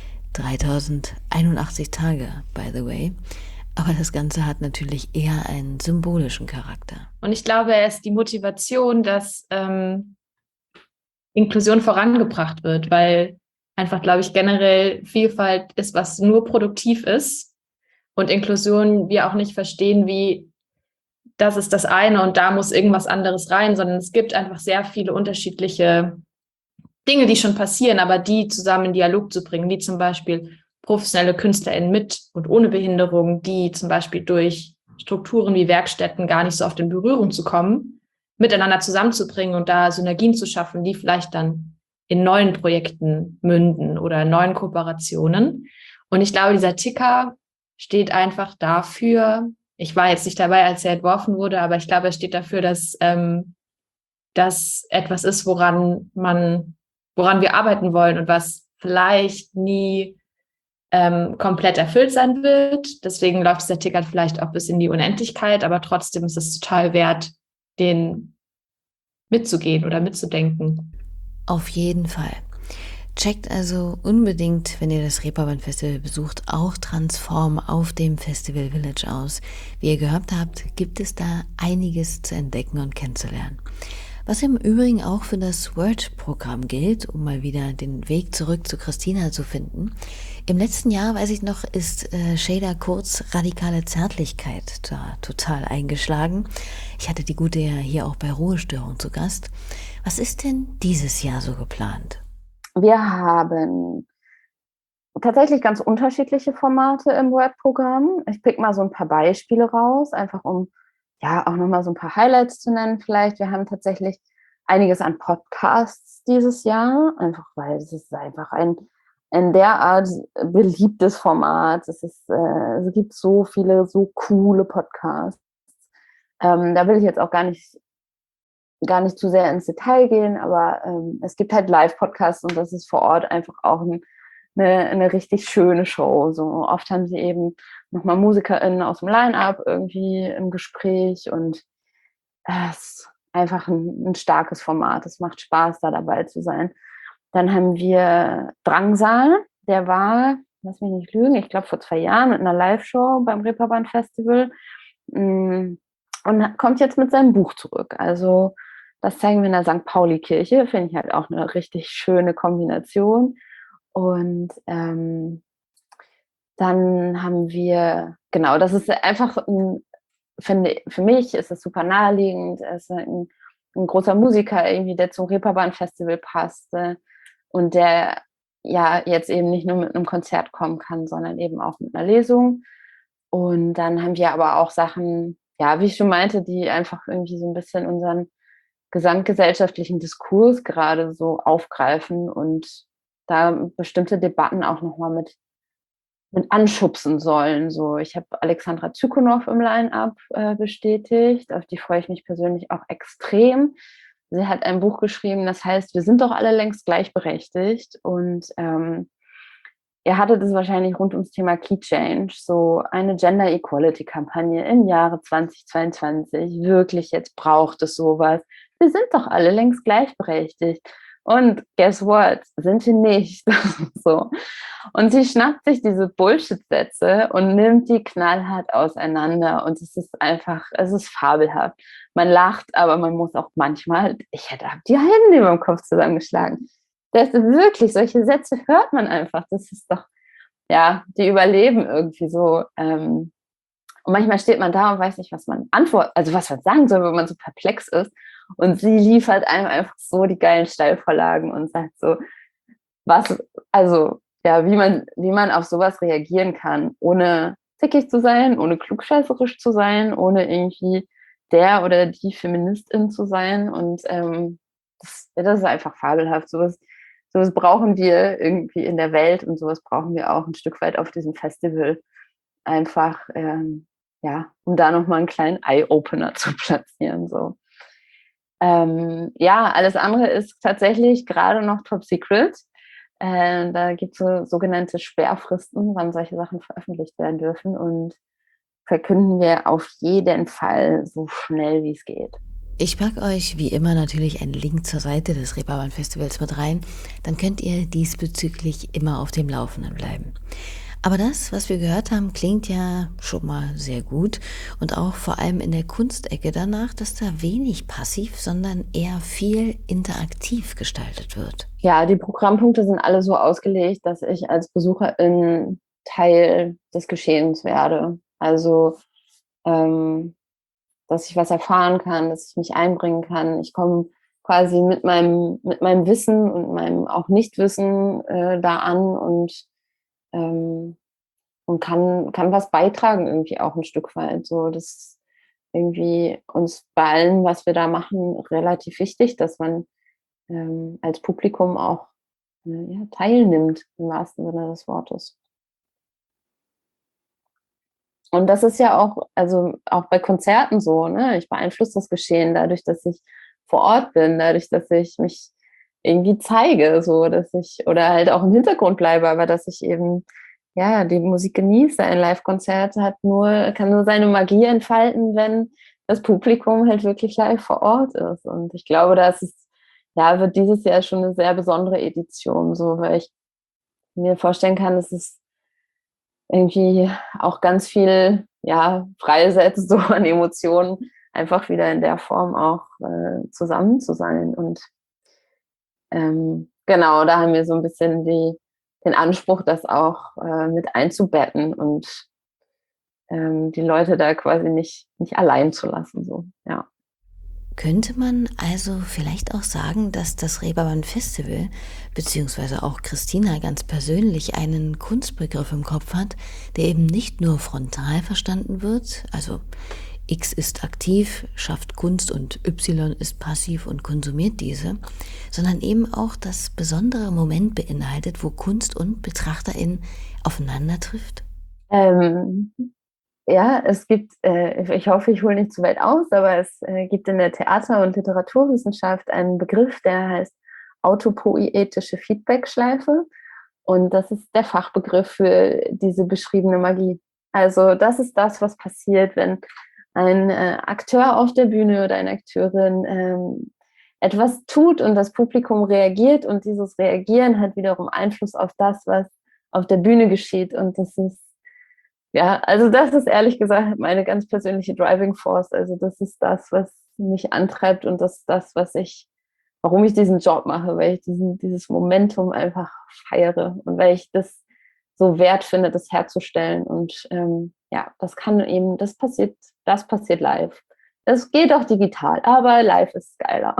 S2: dreitausendeinundachtzig Tage, by the way. Aber das Ganze hat natürlich eher einen symbolischen Charakter.
S4: Und ich glaube, es ist die Motivation, dass ähm, Inklusion vorangebracht wird, weil einfach, glaube ich, generell Vielfalt ist, was nur produktiv ist. Und Inklusion wir auch nicht verstehen, wie das ist das eine und da muss irgendwas anderes rein, sondern es gibt einfach sehr viele unterschiedliche Dinge, die schon passieren, aber die zusammen in Dialog zu bringen, wie zum Beispiel professionelle KünstlerInnen mit und ohne Behinderung, die zum Beispiel durch Strukturen wie Werkstätten gar nicht so oft in Berührung zu kommen, miteinander zusammenzubringen und da Synergien zu schaffen, die vielleicht dann in neuen Projekten münden oder in neuen Kooperationen. Und ich glaube, dieser Ticker steht einfach dafür, ich war jetzt nicht dabei, als er entworfen wurde, aber ich glaube, er steht dafür, dass ähm, das etwas ist, woran man, woran wir arbeiten wollen und was vielleicht nie ähm, komplett erfüllt sein wird. Deswegen läuft dieser Ticker vielleicht auch bis in die Unendlichkeit, aber trotzdem ist es total wert, den mitzugehen oder mitzudenken.
S2: Auf jeden Fall. Checkt also unbedingt, wenn ihr das Reeperbahn Festival besucht, auch Transform auf dem Festival Village aus. Wie ihr gehört habt, gibt es da einiges zu entdecken und kennenzulernen. Was im Übrigen auch für das Word-Programm gilt, um mal wieder den Weg zurück zu Christina zu finden. Im letzten Jahr, weiß ich noch, ist äh, Shader Kurz radikale Zärtlichkeit da total eingeschlagen. Ich hatte die Gute ja hier auch bei Ruhestörung zu Gast. Was ist denn dieses Jahr so geplant?
S3: Wir haben tatsächlich ganz unterschiedliche Formate im Word-Programm. Ich pick mal so ein paar Beispiele raus, einfach um ja auch nochmal so ein paar Highlights zu nennen vielleicht. Wir haben tatsächlich einiges an Podcasts dieses Jahr, einfach weil es ist einfach ein, ein derart beliebtes Format. Es, ist, äh, es gibt so viele, so coole Podcasts. Ähm, da will ich jetzt auch gar nicht gar nicht zu sehr ins Detail gehen, aber ähm, es gibt halt Live-Podcasts und das ist vor Ort einfach auch ein eine, eine richtig schöne Show. So oft haben sie eben nochmal MusikerInnen aus dem Line-Up irgendwie im Gespräch und es ist einfach ein, ein starkes Format. Es macht Spaß, da dabei zu sein. Dann haben wir Drangsal, der war, lass mich nicht lügen, ich glaube vor zwei Jahren mit einer Live-Show beim Reeperbahn Festival und kommt jetzt mit seinem Buch zurück. Also das zeigen wir in der Sankt Pauli-Kirche, finde ich halt auch eine richtig schöne Kombination. Und ähm, dann haben wir, genau, das ist einfach, ein, finde für mich ist es super naheliegend, es ist ein, ein großer Musiker irgendwie, der zum Reeperbahn Festival passt äh, und der ja jetzt eben nicht nur mit einem Konzert kommen kann, sondern eben auch mit einer Lesung. Und dann haben wir aber auch Sachen, ja, wie ich schon meinte, die einfach irgendwie so ein bisschen unseren gesamtgesellschaftlichen Diskurs gerade so aufgreifen und da bestimmte Debatten auch nochmal mit, mit anschubsen sollen. So, ich habe Alexandra Zykunow im Line-Up äh, bestätigt, auf die freue ich mich persönlich auch extrem. Sie hat ein Buch geschrieben, das heißt, wir sind doch alle längst gleichberechtigt und ähm, ihr hattet es wahrscheinlich rund ums Thema Key Change, so eine Gender Equality Kampagne im Jahre zweitausendzweiundzwanzig. Wirklich, jetzt braucht es sowas. Wir sind doch alle längst gleichberechtigt. Und guess what? Sind wir nicht. So. Und sie schnappt sich diese Bullshit-Sätze und nimmt die knallhart auseinander. Und es ist einfach, es ist fabelhaft. Man lacht, aber man muss auch manchmal, ich hätte die Hände über dem Kopf zusammengeschlagen. Das ist wirklich, solche Sätze hört man einfach. Das ist doch, ja, die überleben irgendwie so. Ähm, und manchmal steht man da und weiß nicht, was man antwortet, also was man sagen soll, wenn man so perplex ist. Und sie liefert einem einfach so die geilen Steilvorlagen und sagt so, was, also, ja, wie man, wie man auf sowas reagieren kann, ohne zickig zu sein, ohne klugscheißerisch zu sein, ohne irgendwie der oder die Feministin zu sein. Und ähm, das, das ist einfach fabelhaft. Sowas, sowas brauchen wir irgendwie in der Welt und sowas brauchen wir auch ein Stück weit auf diesem Festival. Einfach, ähm, ja, um da nochmal einen kleinen Eye-Opener zu platzieren. So. Ähm, ja, alles andere ist tatsächlich gerade noch top secret. Äh, da gibt es so sogenannte Sperrfristen, wann solche Sachen veröffentlicht werden dürfen und verkünden wir auf jeden Fall so schnell wie es geht.
S2: Ich packe euch wie immer natürlich einen Link zur Seite des Reeperbahn Festivals mit rein, dann könnt ihr diesbezüglich immer auf dem Laufenden bleiben. Aber das, was wir gehört haben, klingt ja schon mal sehr gut und auch vor allem in der Kunstecke danach, dass da wenig passiv, sondern eher viel interaktiv gestaltet wird.
S3: Ja, die Programmpunkte sind alle so ausgelegt, dass ich als Besucherin Teil des Geschehens werde. Also, ähm, dass ich was erfahren kann, dass ich mich einbringen kann. Ich komme quasi mit meinem, mit meinem Wissen und meinem auch Nichtwissen äh, da an und Ähm, und kann, kann was beitragen, irgendwie auch ein Stück weit. So, das ist irgendwie uns bei allem, was wir da machen, relativ wichtig, dass man ähm, als Publikum auch äh, ja, teilnimmt, im wahrsten Sinne des Wortes. Und das ist ja auch, also auch bei Konzerten so, ne? Ich beeinflusse das Geschehen dadurch, dass ich vor Ort bin, dadurch, dass ich mich irgendwie zeige, so, dass ich, oder halt auch im Hintergrund bleibe, aber dass ich eben, ja, die Musik genieße. Ein Live-Konzert hat nur, kann nur seine Magie entfalten, wenn das Publikum halt wirklich live vor Ort ist. Und ich glaube, das ist, ja, wird dieses Jahr schon eine sehr besondere Edition, so, weil ich mir vorstellen kann, dass es irgendwie auch ganz viel, ja, freisetzt, so an Emotionen, einfach wieder in der Form auch äh, zusammen zu sein. Und ähm, genau, da haben wir so ein bisschen die, den Anspruch, das auch äh, mit einzubetten und ähm, die Leute da quasi nicht, nicht allein zu lassen. So, ja.
S2: Könnte man also vielleicht auch sagen, dass das Reeperbahn Festival, beziehungsweise auch Christina ganz persönlich, einen Kunstbegriff im Kopf hat, der eben nicht nur frontal verstanden wird, also X ist aktiv, schafft Kunst und Y ist passiv und konsumiert diese, sondern eben auch das besondere Moment beinhaltet, wo Kunst und BetrachterInnen aufeinander trifft?
S3: Ähm, ja, es gibt, äh, ich hoffe, ich hole nicht zu weit aus, aber es äh, gibt in der Theater- und Literaturwissenschaft einen Begriff, der heißt autopoietische Feedbackschleife. Und das ist der Fachbegriff für diese beschriebene Magie. Also das ist das, was passiert, wenn ein äh, Akteur auf der Bühne oder eine Akteurin ähm, etwas tut und das Publikum reagiert und dieses Reagieren hat wiederum Einfluss auf das, was auf der Bühne geschieht. Und das ist, ja, also das ist ehrlich gesagt meine ganz persönliche Driving Force. Also das ist das, was mich antreibt und das ist das, was ich, warum ich diesen Job mache, weil ich diesen, dieses Momentum einfach feiere und weil ich das so wert finde, das herzustellen. Und ähm, ja, das kann eben, das passiert, das passiert live. Es geht auch digital, aber live ist geiler.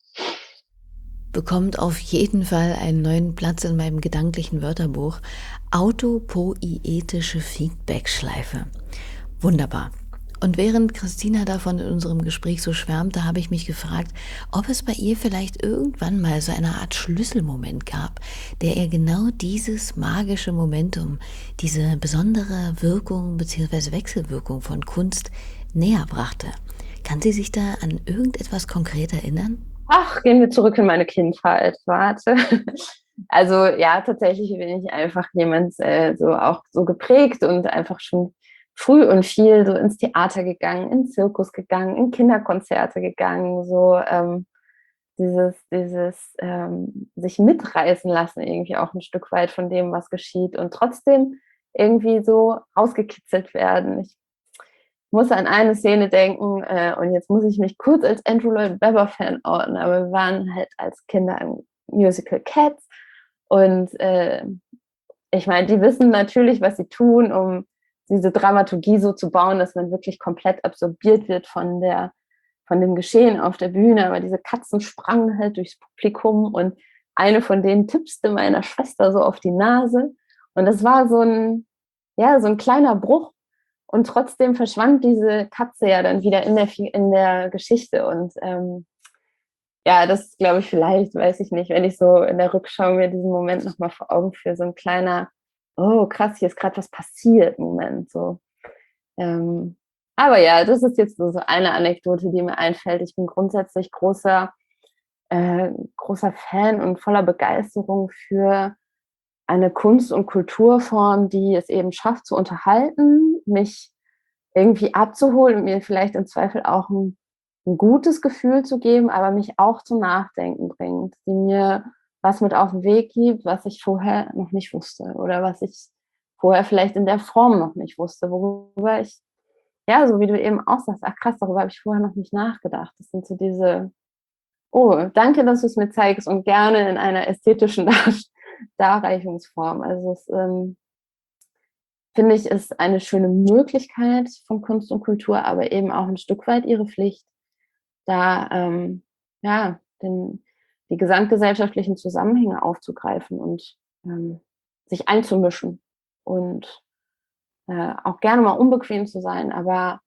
S2: Bekommt auf jeden Fall einen neuen Platz in meinem gedanklichen Wörterbuch. Autopoietische Feedback-Schleife. Wunderbar. Und während Christina davon in unserem Gespräch so schwärmte, habe ich mich gefragt, ob es bei ihr vielleicht irgendwann mal so eine Art Schlüsselmoment gab, der ihr genau dieses magische Momentum, diese besondere Wirkung bzw. Wechselwirkung von Kunst näher brachte. Kann sie sich da an irgendetwas konkret erinnern?
S3: Ach, gehen wir zurück in meine Kindheit. Warte. Also ja, tatsächlich bin ich einfach jemand äh, so auch so geprägt und einfach schon früh und viel so ins Theater gegangen, in Zirkus gegangen, in Kinderkonzerte gegangen, so ähm, dieses, dieses ähm, sich mitreißen lassen irgendwie auch ein Stück weit von dem, was geschieht und trotzdem irgendwie so rausgekitzelt werden. Ich muss an eine Szene denken äh, und jetzt muss ich mich kurz als Andrew Lloyd Webber Fan outen, aber wir waren halt als Kinder im Musical Cats und äh, ich meine, die wissen natürlich, was sie tun, um diese Dramaturgie so zu bauen, dass man wirklich komplett absorbiert wird von der, von dem Geschehen auf der Bühne, aber diese Katzen sprangen halt durchs Publikum und eine von denen tippste meiner Schwester so auf die Nase und das war so ein, ja, so ein kleiner Bruch. Und trotzdem verschwand diese Katze ja dann wieder in der, in der Geschichte. Und ähm, ja, das glaube ich vielleicht, weiß ich nicht, wenn ich so in der Rückschau mir diesen Moment nochmal vor Augen führe, so ein kleiner, oh krass, hier ist gerade was passiert, Moment. So. Ähm, aber ja, das ist jetzt so eine Anekdote, die mir einfällt. Ich bin grundsätzlich großer, äh, großer Fan und voller Begeisterung für eine Kunst- und Kulturform, die es eben schafft zu unterhalten, mich irgendwie abzuholen und mir vielleicht im Zweifel auch ein, ein gutes Gefühl zu geben, aber mich auch zum Nachdenken bringt, die mir was mit auf den Weg gibt, was ich vorher noch nicht wusste oder was ich vorher vielleicht in der Form noch nicht wusste, worüber ich, ja, so wie du eben auch sagst, ach krass, darüber habe ich vorher noch nicht nachgedacht. Das sind so diese, oh, danke, dass du es mir zeigst und gerne in einer ästhetischen Darstellung. Darreichungsform. Also es ähm, finde ich, ist eine schöne Möglichkeit von Kunst und Kultur, aber eben auch ein Stück weit ihre Pflicht, da ähm, ja, den, die gesamtgesellschaftlichen Zusammenhänge aufzugreifen und ähm, sich einzumischen und äh, auch gerne mal unbequem zu sein, aber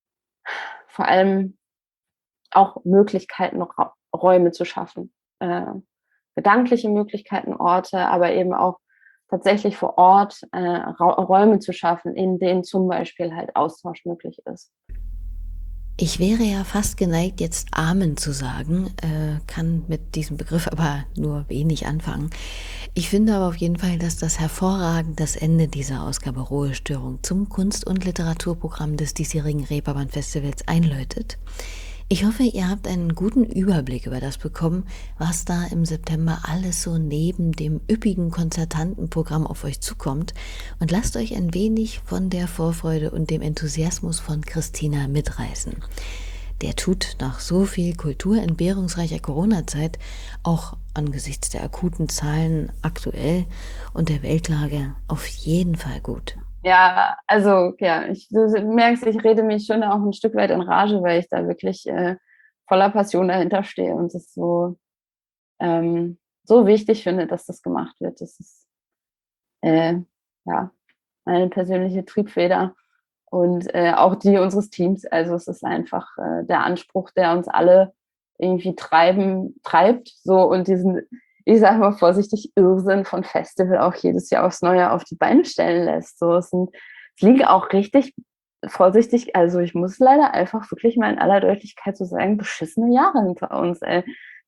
S3: vor allem auch Möglichkeiten, Ra- Räume zu schaffen. Äh, gedankliche Möglichkeiten, Orte, aber eben auch tatsächlich vor Ort äh, Räume zu schaffen, in denen zum Beispiel halt Austausch möglich ist.
S2: Ich wäre ja fast geneigt, jetzt Amen zu sagen, äh, kann mit diesem Begriff aber nur wenig anfangen. Ich finde aber auf jeden Fall, dass das hervorragend das Ende dieser Ausgabe Rohe Störung zum Kunst- und Literaturprogramm des diesjährigen Reeperbahn Festivals einläutet. Ich hoffe, ihr habt einen guten Überblick über das bekommen, was da im September alles so neben dem üppigen Konzertantenprogramm auf euch zukommt und lasst euch ein wenig von der Vorfreude und dem Enthusiasmus von Christina mitreißen. Der tut nach so viel kulturentbehrungsreicher Corona-Zeit auch angesichts der akuten Zahlen aktuell und der Weltlage auf jeden Fall gut.
S3: Ja, also ja, ich, du merkst, ich rede mich schon auch ein Stück weit in Rage, weil ich da wirklich äh, voller Passion dahinter stehe und es so, ähm, so wichtig finde, dass das gemacht wird. Das ist äh, ja meine persönliche Triebfeder und äh, auch die unseres Teams. Also es ist einfach äh, der Anspruch, der uns alle irgendwie treiben, treibt, so und diesen, ich sage mal vorsichtig, Irrsinn von Festival auch jedes Jahr aufs Neue auf die Beine stellen lässt. So, es, sind, es liegen auch richtig vorsichtig, also ich muss leider einfach wirklich mal in aller Deutlichkeit so sagen, beschissene Jahre hinter uns. Ey.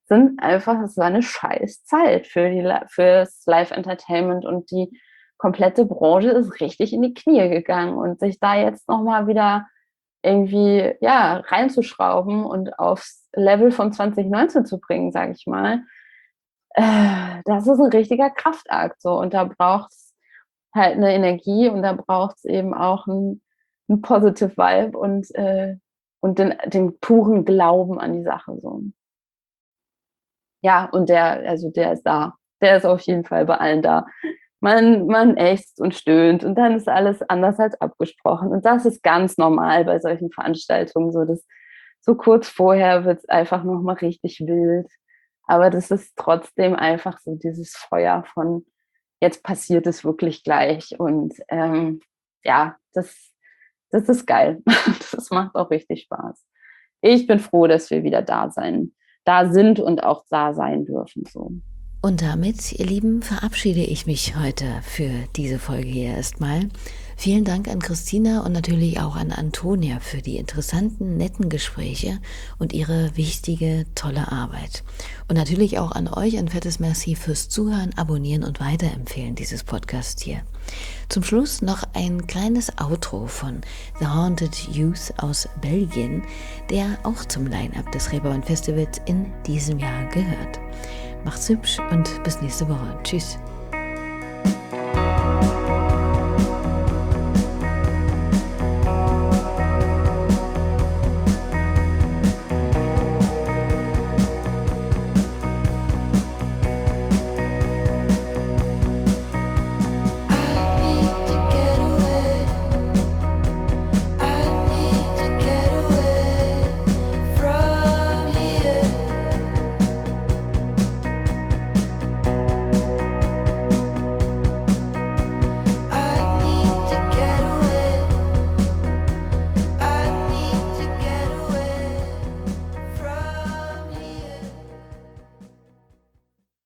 S3: sind einfach, es war eine scheiß Zeit für die, fürs Live-Entertainment und die komplette Branche ist richtig in die Knie gegangen und sich da jetzt nochmal wieder irgendwie, ja, reinzuschrauben und aufs Level von zwanzig neunzehn zu bringen, sage ich mal, äh, das ist ein richtiger Kraftakt, so, und da braucht es halt eine Energie und da braucht es eben auch ein, ein Positive Vibe und, äh, und den, den puren Glauben an die Sache, so. Ja, und der, also der ist da. Der ist auf jeden Fall bei allen da. Man, man ächzt und stöhnt und dann ist alles anders als abgesprochen. Und das ist ganz normal bei solchen Veranstaltungen. So, dass, so kurz vorher wird es einfach nochmal richtig wild. Aber das ist trotzdem einfach so dieses Feuer von, jetzt passiert es wirklich gleich. Und ähm, ja, das, das ist geil. Das macht auch richtig Spaß. Ich bin froh, dass wir wieder da sein, da sind und auch da sein dürfen. So.
S2: Und damit, ihr Lieben, verabschiede ich mich heute für diese Folge hier erstmal. Vielen Dank an Christina und natürlich auch an Antonia für die interessanten, netten Gespräche und ihre wichtige, tolle Arbeit. Und natürlich auch an euch ein fettes Merci fürs Zuhören, Abonnieren und Weiterempfehlen dieses Podcasts hier. Zum Schluss noch ein kleines Outro von The Haunted Youth aus Belgien, der auch zum Line-Up des Reeperbahn Festivals in diesem Jahr gehört. Macht's hübsch und bis nächste Woche. Tschüss.